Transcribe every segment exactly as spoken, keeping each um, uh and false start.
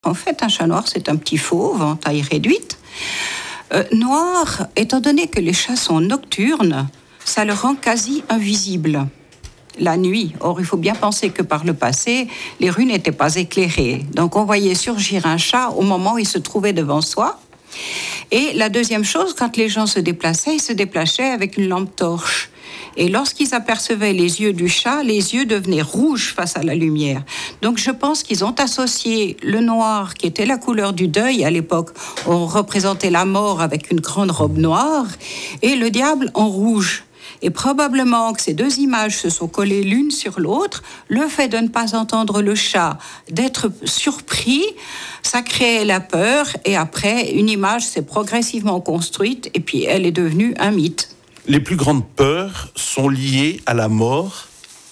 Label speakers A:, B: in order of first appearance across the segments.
A: En fait, un chat noir, c'est un petit fauve en taille réduite. Euh, noir, étant donné que les chats sont nocturnes, ça le rend quasi invisible la nuit. Or, il faut bien penser que par le passé, les rues n'étaient pas éclairées. Donc, on voyait surgir un chat au moment où il se trouvait devant soi. Et la deuxième chose, quand les gens se déplaçaient, ils se déplaçaient avec une lampe torche. Et lorsqu'ils apercevaient les yeux du chat, les yeux devenaient rouges face à la lumière. Donc je pense qu'ils ont associé le noir, qui était la couleur du deuil à l'époque, où on représentait la mort avec une grande robe noire, et le diable en rouge. Et probablement que ces deux images se sont collées l'une sur l'autre. Le fait de ne pas entendre le chat, d'être surpris, ça créait la peur. Et après, une image s'est progressivement construite et puis elle est devenue un mythe.
B: Les plus grandes peurs sont liées à la mort ?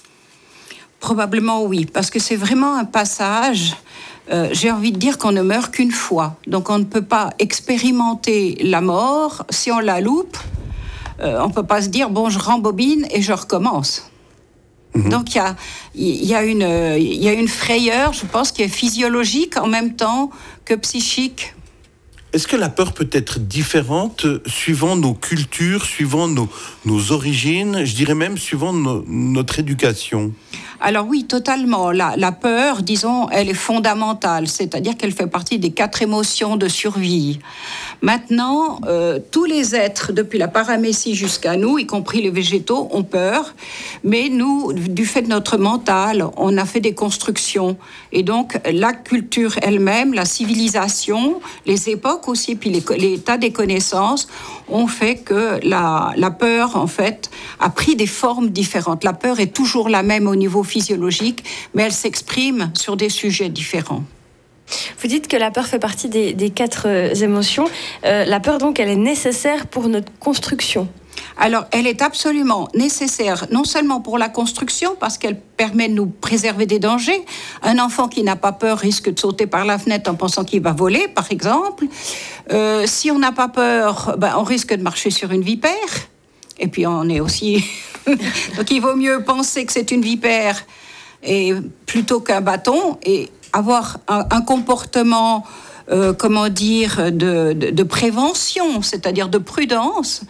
A: Probablement oui, parce que c'est vraiment un passage... Euh, j'ai envie de dire qu'on ne meurt qu'une fois. Donc on ne peut pas expérimenter la mort. Si on la loupe, euh, on ne peut pas se dire, bon, je rembobine et je recommence. Mmh. Donc il y a, y a une, y a une frayeur, je pense, qui est physiologique en même temps que psychique.
B: Est-ce que la peur peut être différente suivant nos cultures, suivant nos, nos origines, je dirais même suivant no, notre éducation ?
A: Alors oui, totalement. La, la peur, disons, elle est fondamentale, c'est-à-dire qu'elle fait partie des quatre émotions de survie. Maintenant, euh, tous les êtres, depuis la paramécie jusqu'à nous, y compris les végétaux, ont peur, mais nous, du fait de notre mental, on a fait des constructions. Et donc, la culture elle-même, la civilisation, les époques aussi, puis les, l'état des connaissances, ont fait que la, la peur, en fait, a pris des formes différentes. La peur est toujours la même au niveau physiologique, mais elle s'exprime sur des sujets différents.
C: Vous dites que la peur fait partie des, des quatre euh, émotions. Euh, la peur, donc, elle est nécessaire pour notre construction.
A: Alors, elle est absolument nécessaire, non seulement pour la construction, parce qu'elle permet de nous préserver des dangers. Un enfant qui n'a pas peur risque de sauter par la fenêtre en pensant qu'il va voler, par exemple. Euh, si on n'a pas peur, ben, on risque de marcher sur une vipère. Et puis, on est aussi... Donc, il vaut mieux penser que c'est une vipère et, plutôt qu'un bâton, et avoir un, un comportement, euh, comment dire, de, de, de prévention, c'est-à-dire de prudence.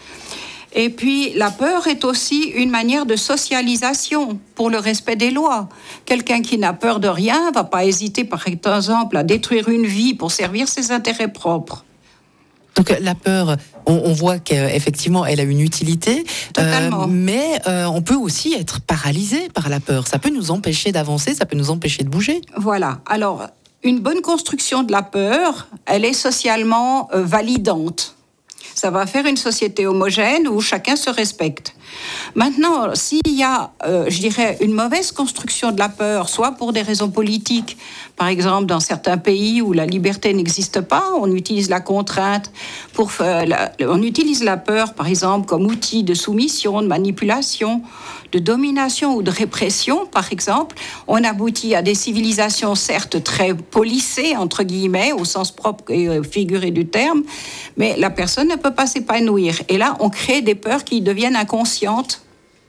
A: Et puis, la peur est aussi une manière de socialisation pour le respect des lois. Quelqu'un qui n'a peur de rien ne va pas hésiter, par exemple, à détruire une vie pour servir ses intérêts propres.
D: Donc la peur, on, on voit qu'effectivement, elle a une utilité,
A: Totalement.
D: Euh, mais euh, on peut aussi être paralysé par la peur. Ça peut nous empêcher d'avancer, ça peut nous empêcher de bouger.
A: Voilà. Alors, une bonne construction de la peur, elle est socialement euh, validante. Ça va faire une société homogène où chacun se respecte. Maintenant, s'il y a, euh, je dirais, une mauvaise construction de la peur, soit pour des raisons politiques, par exemple dans certains pays où la liberté n'existe pas, on utilise la contrainte, pour, euh, la, on utilise la peur, par exemple, comme outil de soumission, de manipulation, de domination ou de répression, par exemple. On aboutit à des civilisations, certes, très policées, entre guillemets, au sens propre et figuré du terme, mais la personne ne peut pas s'épanouir. Et là, on crée des peurs qui deviennent inconscientes.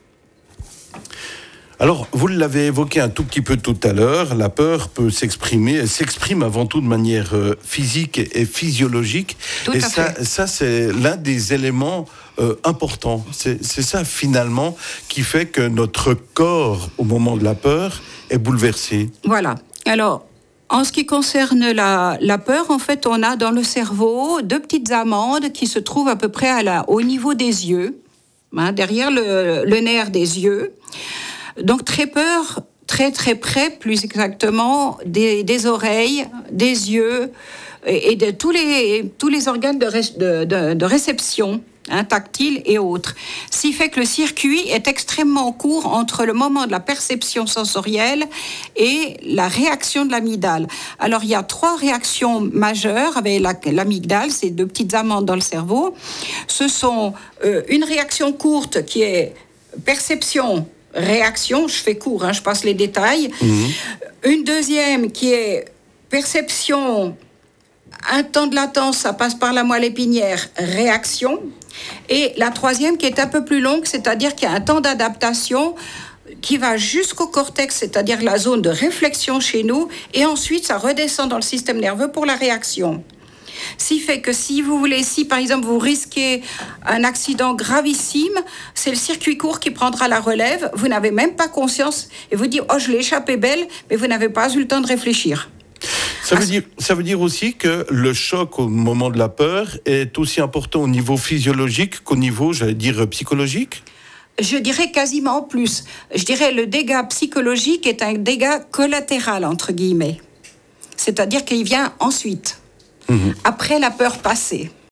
B: Alors, vous l'avez évoqué un tout petit peu tout à l'heure, la peur peut s'exprimer, elle s'exprime avant tout de manière euh, physique et physiologique.
A: Tout
B: et
A: à
B: ça,
A: fait.
B: ça, c'est l'un des éléments euh, importants. C'est, c'est ça, finalement, qui fait que notre corps, au moment de la peur, est bouleversé.
A: Voilà. Alors, en ce qui concerne la, la peur, en fait, on a dans le cerveau deux petites amandes qui se trouvent à peu près à la, au niveau des yeux, hein, derrière le, le nerf des yeux. Donc, très peur, très très près, plus exactement, des, des oreilles, des yeux et, et de tous les, tous les organes de, ré, de, de, de réception, hein, tactile et autres. Ce qui fait que le circuit est extrêmement court entre le moment de la perception sensorielle et la réaction de l'amygdale. Alors, il y a trois réactions majeures avec la, l'amygdale, ces deux petites amandes dans le cerveau. Ce sont euh, une réaction courte qui est perception, réaction, je fais court, hein, je passe les détails. Mmh. Une deuxième qui est perception, un temps de latence, ça passe par la moelle épinière, réaction. Et la troisième qui est un peu plus longue, c'est-à-dire qu'il y a un temps d'adaptation qui va jusqu'au cortex, c'est-à-dire la zone de réflexion chez nous, et ensuite ça redescend dans le système nerveux pour la réaction. Ce qui fait que si vous voulez, si par exemple vous risquez un accident gravissime, c'est le circuit court qui prendra la relève, vous n'avez même pas conscience, et vous dites « Oh, je l'ai échappé belle », mais vous n'avez pas eu le temps de réfléchir.
B: Ça veut, dire, ça veut dire aussi que le choc au moment de la peur est aussi important au niveau physiologique qu'au niveau, j'allais dire, psychologique ?
A: Je dirais quasiment plus. Je dirais le dégât psychologique est un dégât collatéral, entre guillemets. C'est-à-dire qu'il vient ensuite, mmh. après la peur passée.